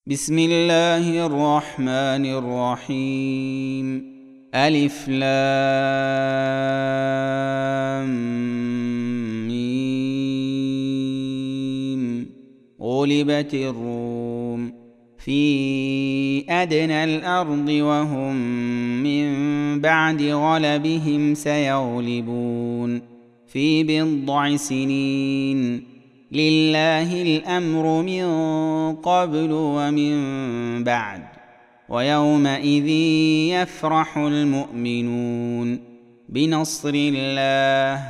بسم الله الرحمن الرحيم. ألف لام ميم. غلبت الروم في أدنى الأرض وهم من بعد غلبهم سيغلبون في بضع سنين. لله الأمر من قبل ومن بعد ويومئذ يفرح المؤمنون بنصر الله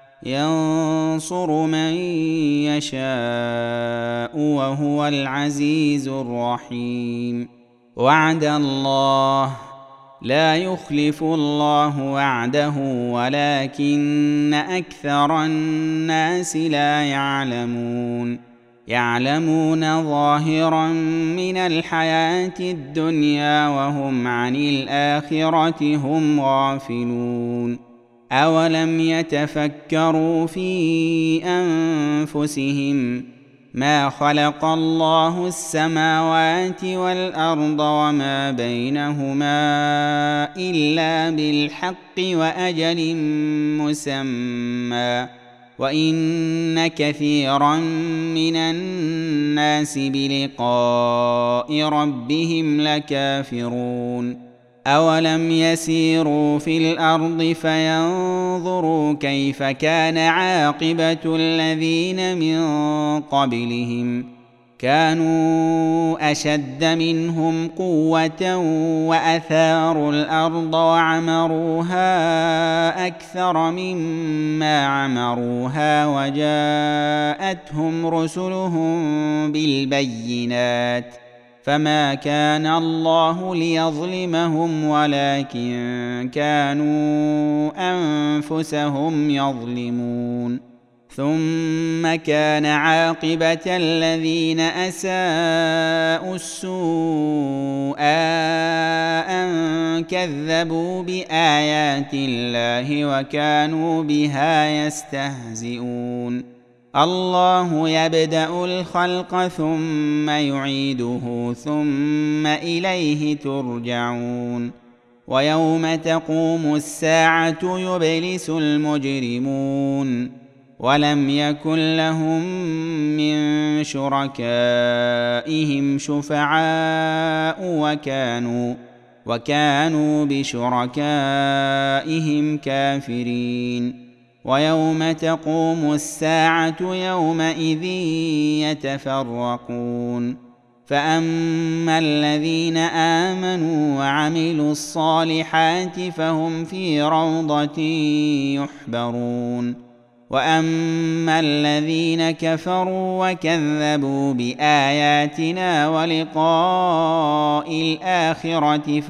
ينصر من يشاء وهو العزيز الرحيم. وعد الله لا يخلف الله وعده ولكن أكثر الناس لا يعلمون ظاهرا من الحياة الدنيا وهم عن الآخرة هم غافلون. أولم يتفكروا في أنفسهم ما خلق الله السماوات والأرض وما بينهما إلا بالحق وأجل مسمى وإن كثيرا من الناس بلقاء ربهم لكافرون. أولم يسيروا في الأرض فينظروا كيف كان عاقبة الذين من قبلهم كانوا أشد منهم قوة وأثاروا الأرض وعمروها أكثر مما عمروها وجاءتهم رسلهم بالبينات فما كان الله ليظلمهم ولكن كانوا أنفسهم يظلمون. ثم كان عاقبة الذين أساءوا السوء أن كذبوا بآيات الله وكانوا بها يستهزئون. الله يبدأ الخلق ثم يعيده ثم إليه ترجعون. ويوم تقوم الساعة يبلس المجرمون ولم يكن لهم من شركائهم شفعاء وكانوا بشركائهم كافرين. ويوم تقوم الساعة يومئذ يتفرقون فأما الذين آمنوا وعملوا الصالحات فهم في روضة يحبرون وأما الذين كفروا وكذبوا بآياتنا ولقاء الآخرة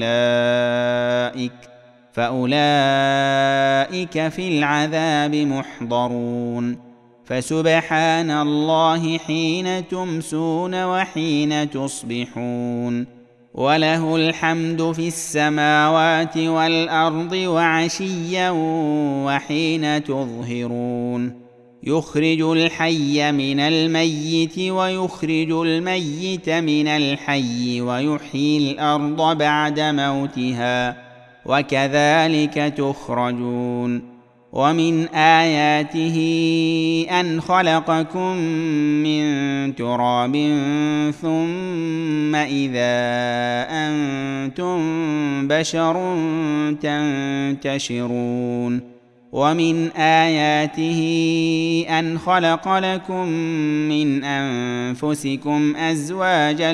فأولئك في العذاب محضرون. فسبحان الله حين تمسون وحين تصبحون وله الحمد في السماوات والأرض وعشيا وحين تظهرون. يخرج الحي من الميت ويخرج الميت من الحي ويحيي الأرض بعد موتها وكذلك تخرجون. ومن آياته أن خلقكم من تراب ثم إذا أنتم بشر تنتشرون. ومن آياته أن خلق لكم من أنفسكم أزواجا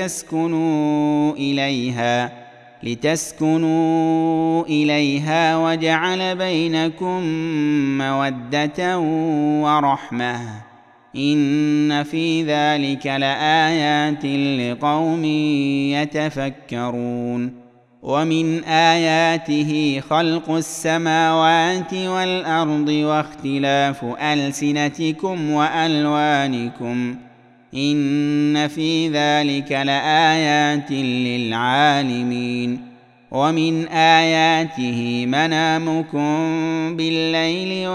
لتسكنوا إليها وجعل بينكم مودة ورحمة إن في ذلك لآيات لقوم يتفكرون. ومن آياته خلق السماوات والأرض واختلاف ألسنتكم وألوانكم إن في ذلك لآيات للعالمين. ومن آياته منامكم بالليل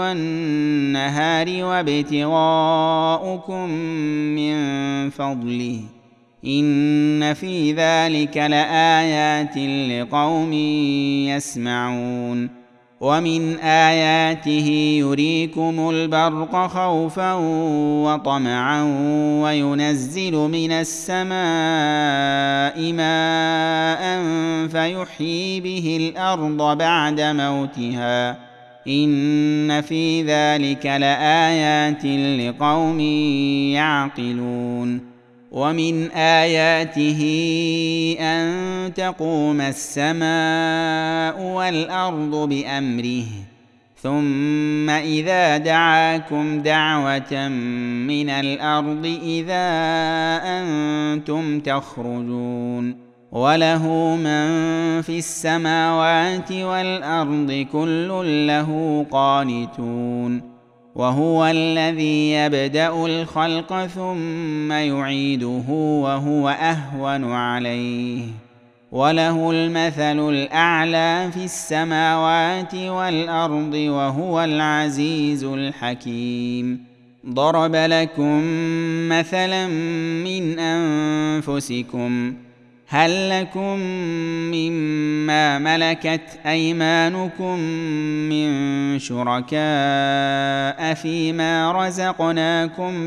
والنهار وابتغاؤكم من فضله إن في ذلك لآيات لقوم يسمعون ومن آياته يريكم البرق خوفا وطمعا وينزل من السماء ماء فيحيي به الأرض بعد موتها إن في ذلك لآيات لقوم يعقلون ومن آياته أن تقوم السماء والأرض بأمره ثم إذا دعاكم دعوة من الأرض إذا أنتم تخرجون وله من في السماوات والأرض كل له قانتون وهو الذي يبدأ الخلق ثم يعيده وهو أهون عليه وله المثل الأعلى في السماوات والأرض وهو العزيز الحكيم ضرب لكم مثلا من أنفسكم هل لكم مما ملكت أيمانكم من شركاء فيما رزقناكم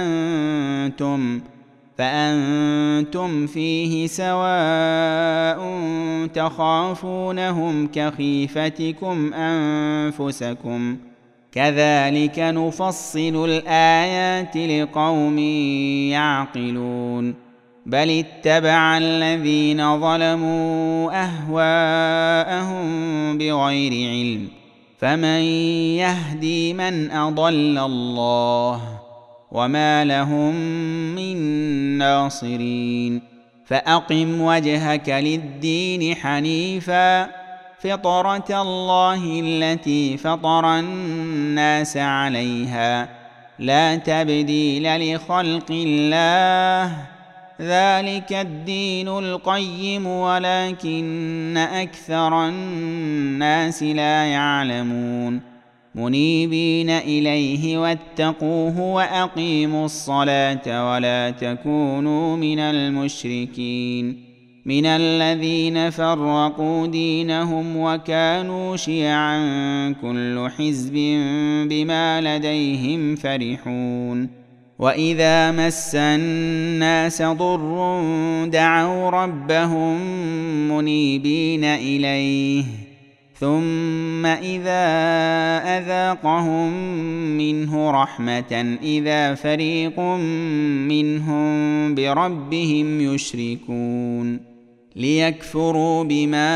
فأنتم فيه سواء تخافونهم كخيفتكم أنفسكم كذلك نفصل الآيات لقوم يعقلون بل اتبع الذين ظلموا أهواءهم بغير علم فمن يهدي من أضل الله وما لهم من ناصرين فأقم وجهك للدين حنيفا فطرة الله التي فطر الناس عليها لا تبديل لخلق الله ذلك الدين القيم ولكن أكثر الناس لا يعلمون منيبين إليه واتقوه وأقيموا الصلاة ولا تكونوا من المشركين من الذين فرقوا دينهم وكانوا شيعا كل حزب بما لديهم فرحون وإذا مس الناس ضر دعوا ربهم منيبين إليه ثم إذا أذاقهم منه رحمة إذا فريق منهم بربهم يشركون ليكفروا بما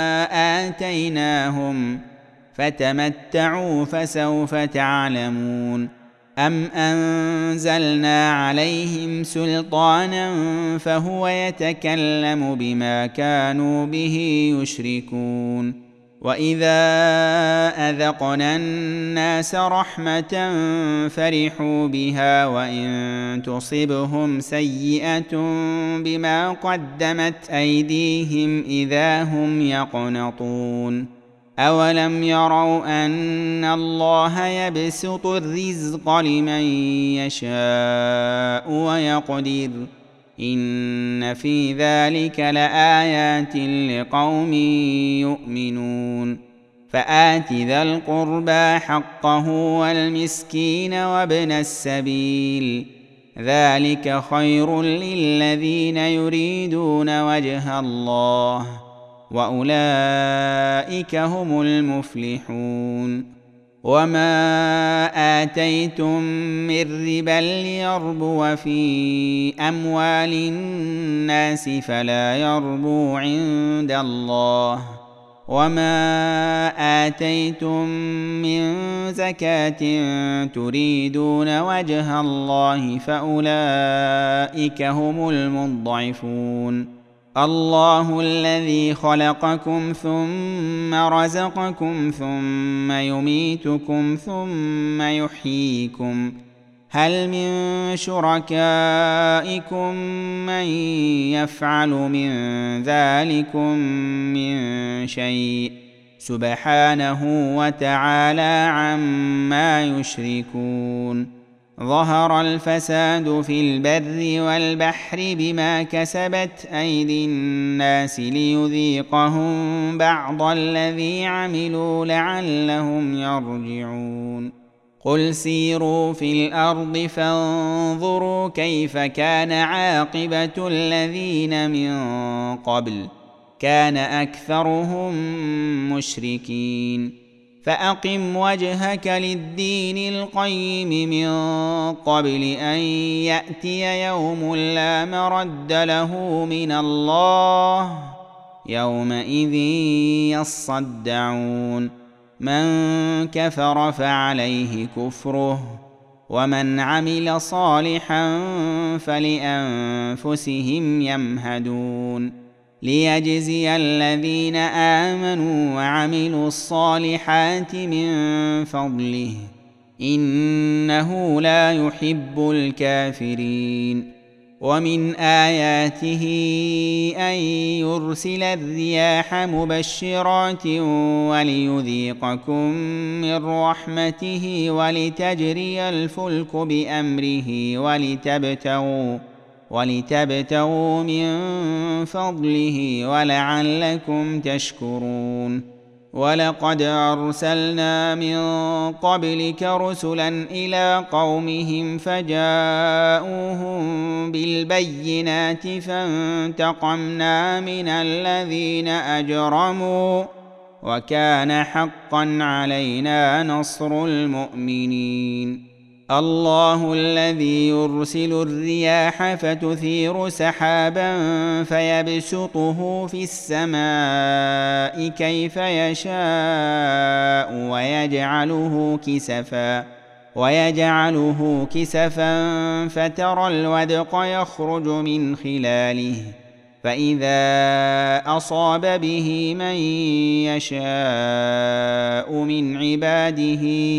آتيناهم فتمتعوا فسوف تعلمون أم أنزلنا عليهم سلطانا فهو يتكلم بما كانوا به يشركون وإذا أذقنا الناس رحمة فرحوا بها وإن تصبهم سيئة بما قدمت أيديهم إذا هم يقنطون أولم يروا أن الله يبسط الرزق لمن يشاء ويقدر إن في ذلك لآيات لقوم يؤمنون فآت ذا القربى حقه والمسكين وابن السبيل ذلك خير للذين يريدون وجه الله وأولئك هم المفلحون وما آتيتم من ربا ليربو في أموال الناس فلا يربو عند الله وما آتيتم من زكاة تريدون وجه الله فأولئك هم المضعفون الله الذي خلقكم ثم رزقكم ثم يميتكم ثم يحييكم هل من شركائكم من يفعل من ذلكم من شيء سبحانه وتعالى عما يشركون ظهر الفساد في البر والبحر بما كسبت أيدي الناس ليذيقهم بعض الذي عملوا لعلهم يرجعون قل سيروا في الأرض فانظروا كيف كان عاقبة الذين من قبل كان أكثرهم مشركين فأقم وجهك للدين القيم من قبل أن يأتي يوم لا مرد له من الله يومئذ يصدعون من كفر فعليه كفره ومن عمل صالحا فلأنفسهم يمهدون ليجزي الذين آمنوا وعملوا الصالحات من فضله إنه لا يحب الكافرين ومن آياته أن يرسل الرياح مبشرات وليذيقكم من رحمته ولتجري الفلك بأمره ولتبتغوا من فضله ولعلكم تشكرون ولقد أرسلنا من قبلك رسلا إلى قومهم فجاءوهم بالبينات فانتقمنا من الذين أجرموا وكان حقا علينا نصر المؤمنين الله الذي يرسل الرياح فتثير سحابا فيبسطه في السماء كيف يشاء ويجعله كسفا فترى الودق يخرج من خلاله فإذا أصاب به من يشاء من عباده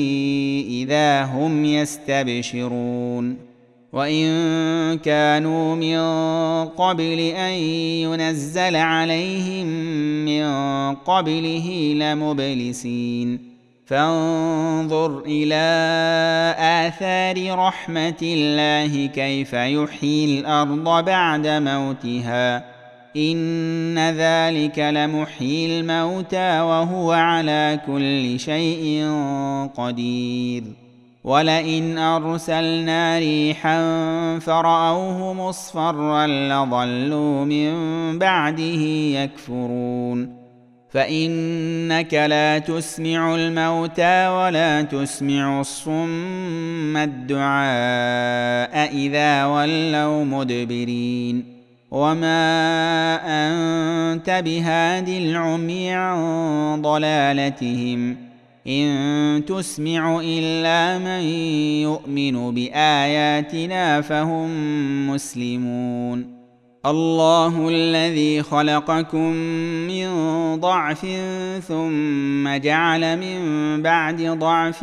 إذا هم يستبشرون وإن كانوا من قبل أن ينزل عليهم من قبله لمبلسين فانظر إلى آثار رحمة الله كيف يحيي الأرض بعد موتها إن ذلك لمحيي الموتى وهو على كل شيء قدير ولئن أرسلنا ريحا فرأوه مصفرا لظلوا من بعده يكفرون فإنك لا تسمع الموتى ولا تسمع الصم الدعاء إذا ولوا مدبرين وما أنت بهاد العمي عن ضلالتهم إن تسمع إلا من يؤمن بآياتنا فهم مسلمون الله الذي خلقكم من ضعف ثم جعل من بعد ضعف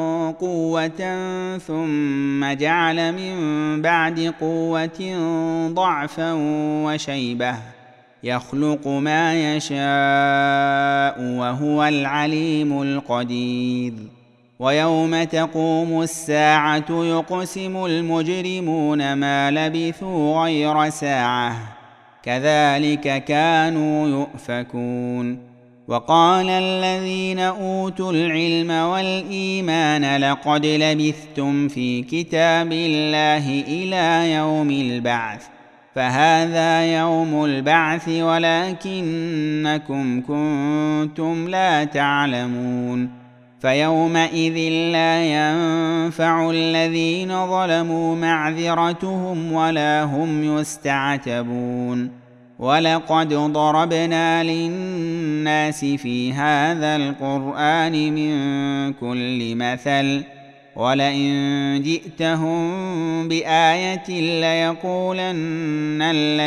قوة ثم جعل من بعد قوة ضعفا وشيبة يخلق ما يشاء وهو العليم القدير ويوم تقوم الساعة يقسم المجرمون ما لبثوا غير ساعة كذلك كانوا يؤفكون وقال الذين أوتوا العلم والإيمان لقد لبثتم في كتاب الله إلى يوم البعث فهذا يوم البعث ولكنكم كنتم لا تعلمون فيومئذ لا ينفع الذين ظلموا معذرتهم ولا هم يستعتبون ولقد ضربنا للناس في هذا القرآن من كل مثل ولئن جئتهم بآية ليقولن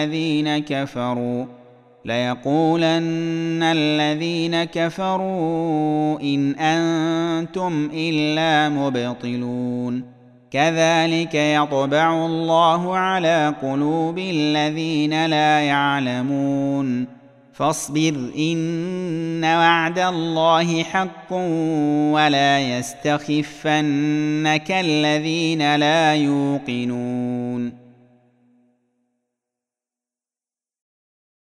الذين كفروا إن أنتم إلا مبطلون كذلك يطبع الله على قلوب الذين لا يعلمون فاصبر إن وعد الله حق ولا يستخفنك الذين لا يوقنون